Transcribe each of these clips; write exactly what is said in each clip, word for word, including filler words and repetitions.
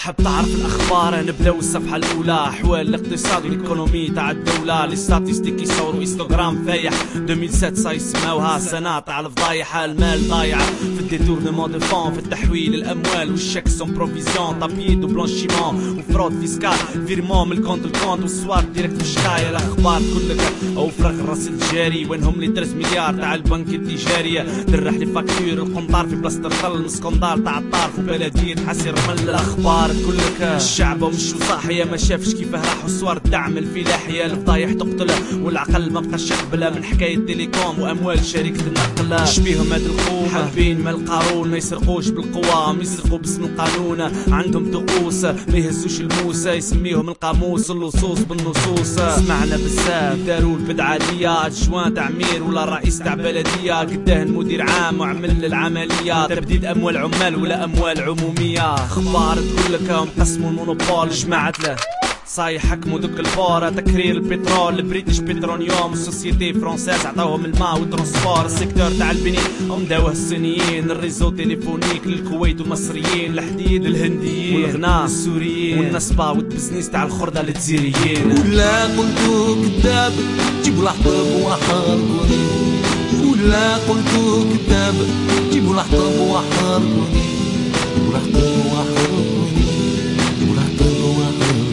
حب تعرف الاخبار نبداو الصفحه الاولى. احوال الاقتصاد والايكونومي تاع الدوله، لي ستاتيستيك يصوروا انستغرام فايح. ألفين وسبعة يسموها سنه تاع الفضايح. المال ضايع في الديتورنمون دو فون، في التحويل الاموال والشيك سون بروفيزيون، تابيد وبلانشيمون وفرود فيسكال، فيرمون من الكونت الكونت والسوار ديريكت في الشكايه. الاخبار كلك او فرغ الراس الجاري، وينهم لي ثلاثة مليار تاع البنك التجاريه. درح لي فاكتور القنطار في بلاصه الخل، مسكندار تاع الطارف وبلديه حسير رمل. الاخبار كلك الشعب ومش صاحيه، ما شافش كيفاه راحوا الصور الدعم الفلاحيه. الفضايح تقتل والعقل ما بقاش يقبل، من حكايه تيليكوم واموال شركه النقل. شبيهم هاد القوم حابين ما القارون، ما يسرقوش بالقوه، ما يسرقوا باسم القانون. عندهم طقوس ما يهزوش الموسى، يسميهم القاموس اللصوص بالنصوص. سمعنا بزاف داروا البدعه ديا، جوان تعمير ولا رئيس تاع بلديه، قداه المدير عام وعمل العمليه. تبديد اموال عمال ولا اموال عموميه. اخبار تقول لك مقسموا المونوبول، جماعه له صاي حكموا دوك الفور. تكرير البترول، البريتش بترونيوم، السوسيتي فرونسيز عطاوهم الماء والترونسبور. السيكتور تاع البنين هم داوه الصينيين، الريزو تليفونيك للكويت والمصريين، الحديد للهنديين والغناء السوريين، والنصبه والبزنيس تاع الخرده للجزائريين. ولا قلتو كذاب جيبوا الحطب وحرقوني، ولا قلتو كذاب جيبوا الحطب وحرقوني، جيبوا الحطب وحرقوني، جيبوا الحطب وحرقوني.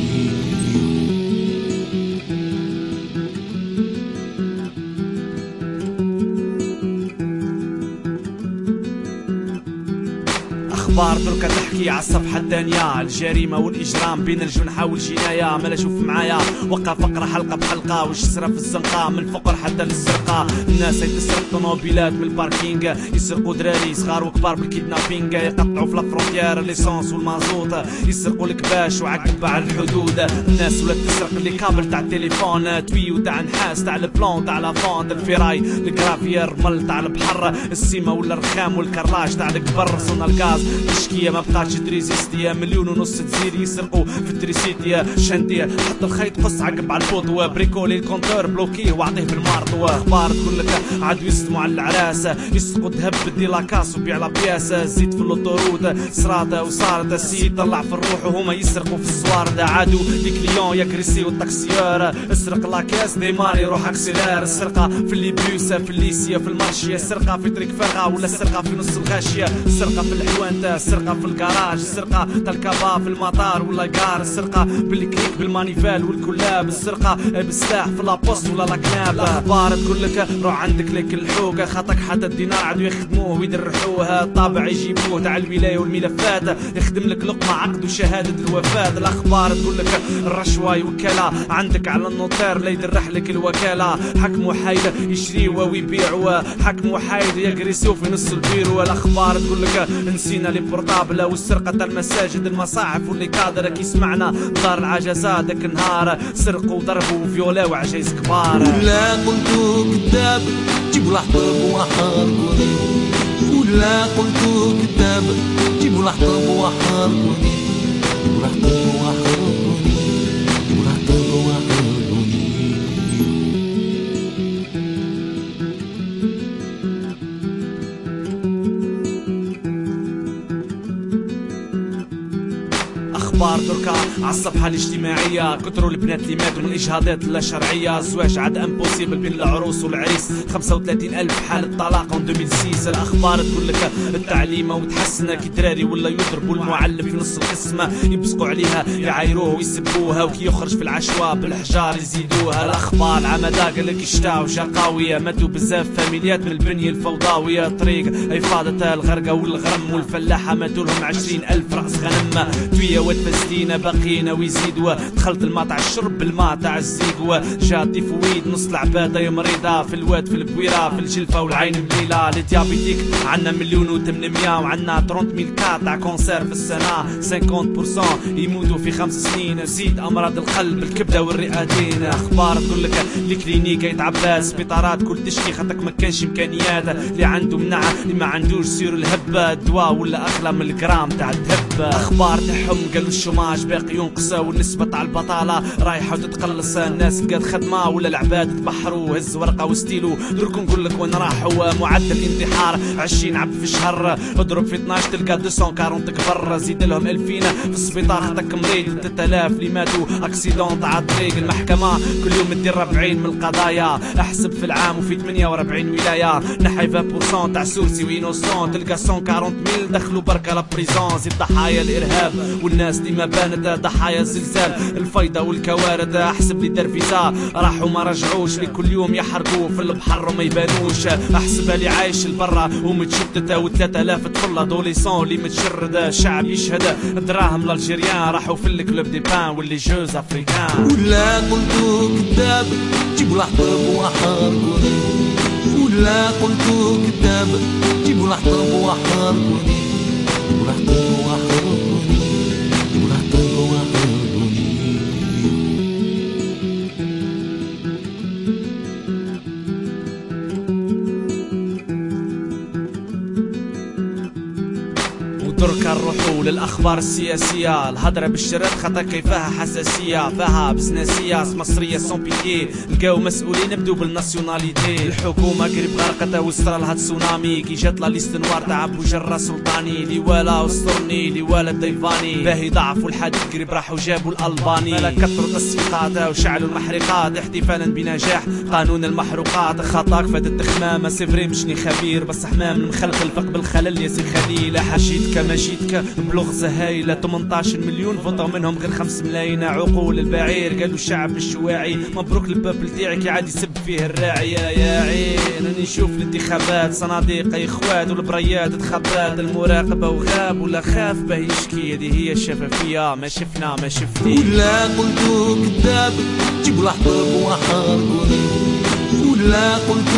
اخبار دركا تحكي على الصفحه الثانيه، الجريمه والاجرام بين الجنحه والجنايه. مالا شوف معايا وقع فقره حلقه بحلقه، واش صرا في الزنقه من الفقر حتى للسرقه. الناس يتسرق طوموبيلات من الباركينغ، يسرقوا دراري صغار وكبار بالكيدنابينغ، يقطعوا في لافرونتيير ليسونس والمازوط، يسرقوا الكباش وعقب على الحدود. الناس ولات تسرق لي كابل تاع التليفون، تويو تاع نحاس تاع البلون تاع لافوند، الفيراي الكرافير مل تاع البحر، السيما ولا الرخام والكراج تاع الكبر. صونا الغاز تشكيه ما بقاتش تريزيستيا، مليون ونص تزير يسرقوا في التريسيتيا. شنتيه حط الخيط قص عقب على البوطوه، بريكولي الكونتور بلوكيه واعطيه بالمارطوه. اخبار تقول لك عادوا يسلموا على العراسه، يسرقوا ذهب بدي لاكاس وبيع لا بياسه. زيد في اللوطورود صراطه وصارت السيد طلع في الروح وهما يسرقوا في الصوارده. عادوا لي كليون يكريسيو الطاكسيور، اسرق لاكاس ديمار يروح اكسيلار. السرقه في الليبيوس في الليسيا في المارشيه، السرقه في طريق فرقه ولا السرقه في نص الغاشيه. السرقه في الحوانت، السرقه في الكراج، السرقه تاع الكابا في المطار ولا كار. السرقه بالكريك بالمانيفال والكلاب، السرقه بالسلاح في لابوست ولا لاكناب. الاخبار تقول لك روح عندك لك الحوكه، خاطك حتى الدينار عادوا يخدموه ويدرحوه. الطابع يجيبوه تاع الولايه والملفات، يخدم لك لقمه عقد وشهاده الوفاه. الاخبار تقول لك الرشوه وكاله، عندك على النوتير لا يدرح لك الوكاله. حكم وحايد يشريوا ويبيعوا، حكم وحايد يجرسوا في نص البيرو. الاخبار تقول لك نسينا لي بورطابله، والسرقه تاع المساجد المصاحف واللي كادر كي سمعنا دار العجزات داك النهار، سرقوا وضربوا وفيولاو عجايز كبار. ولا قلتو كذاب جيبوا الحطب وحرقوني، ولا قلتو كذاب جيبوا الحطب وحرقوني، جيبوا الحطب وحرقوني، جيبوا الحطب وحرقوني. اخبار دركا على الصفحه الاجتماعيه، كثروا البنات اللي ماتوا من اجهاضات لا شرعيه. الزواج عاد امبوسيبل بين العروس والعريس، خمسة وثلاثين ألف حاله طلاق من ألفين وستة. الاخبار تقول لك التعليم وتحسن كي دراري ولا يضربوا المعلم في نص القسم، يبصقوا عليها يعايروه ويسبوها، وكي يخرج في العشوه بالحجار يزيدوها. الاخبار عمدا قال لك اشتاو شقاويه، ماتوا بزاف فاميليات من البنيه الفوضويه. طريق افاضه الغرقه والغرم، والفلاحه ماتوا لهم عشرين ألف راس غنم. تويه فستينا باقينا ويزيدوا، دخلت الماء تاع الشرب بالماء تاع الزيقوا. جا تيفويد نص العباده يا مريضه، في الواد في البويره في الجلفه والعين مليله. لي ديابيتيك عنا مليون وثمانمية، وعنا ثلاثين مية كا تاع كونسير في السنه. خمسين بالمية يموتوا في خمس سنين، زيد امراض القلب الكبده والرئتين. اخبار تقول لك لي كلينيك يتعبى، سبيطارات كل تشكي خاطرك ما كانش امكانيات. اللي عنده منعه اللي ما عندوش سير الهبه، دواء ولا اغلى من الجرام تاع الدهب. اخبار تاعهم قالوا الشوماج باقي ينقص والنسبة تاع البطالة رايحة وتتقلص. الناس لقات خدمة ولا العباد تبحروا، هز ورقة وستيلو درك نقول لك وين راحوا. معدل انتحار عشرين عبد في الشهر، اضرب في اثناش تلقى مئتين وأربعين كبر. زيد لهم ألفين في السبيطار خطك مريض، ثلاثة آلاف اللي ماتوا اكسيدون تاع الطريق. المحكمة كل يوم تدير أربعين من القضايا، احسب في العام وفي ثمانية وأربعين ولاية. نحي عشرين بالمئة تاع سورسي وينوسون، تلقى مئتين وأربعين ميل دخلوا بركة لابريزون. زيد ضحايا الارهاب والناس ديما بانت ضحايا الزلزال الفيضة والكوارث. احسب لي دار فيزا راحوا ما رجعوش، اللي كل يوم يحرقوا في البحر وما يبانوش. احسب اللي عايش البرا ومتشتت وثلاثة آلاف طفل ادوليسون اللي متشرد. الشعب يشهد دراهم الالجيريان راحوا في الكلوب دي بان واللي جوز افريكان. ولا قلتو كذاب جيبوا الحطب وحرقوني، ولا قلتو كذاب جيبوا الحطب وحرقوني، جيبوا الحطب وحرقوني، جيبوا الحطب وحرقوني. درك نروحوا للاخبار السياسيه، الهضره بالشرط خاطر كيفاها حساسيه، فيها بزنسيه مصريه سون بيكي. لقاو مسؤولين بدو بالناسيوناليتي، الحكومه قريب غرقت وصرا لها تسونامي. كي جات لا ليست نوار تاع بوجرة سلطاني، اللي والا وسطرني اللي والا الضيفاني. باهي ضعفوا الحديد قريب راحوا جابوا الالباني. مالا كثروا التصفيقات وشعلوا المحرقات احتفالا بنجاح قانون المحروقات. خطاك فاتت خمامه سيفري مشني خبير، بس حمام المخلق الفق بالخلل يا سي خليل. حشيتك مجيتك بلغز هايلة، ثمانية عشر مليون فوطوا منهم غير خمسة ملايين. عقول البعير قالوا الشعب الشواعي، مبروك البابل تاعك عاد يسب فيه الراعي. يا عين راني نشوف الانتخابات صناديق اي اخوات والبريات تخبات. المراقبة وغاب ولا خاف به يشكي، هذه هي الشفافية ما شفنا ما شفتي. ولا قلتو كذاب جيبوا الحطب وحرقوني، ولا قلتو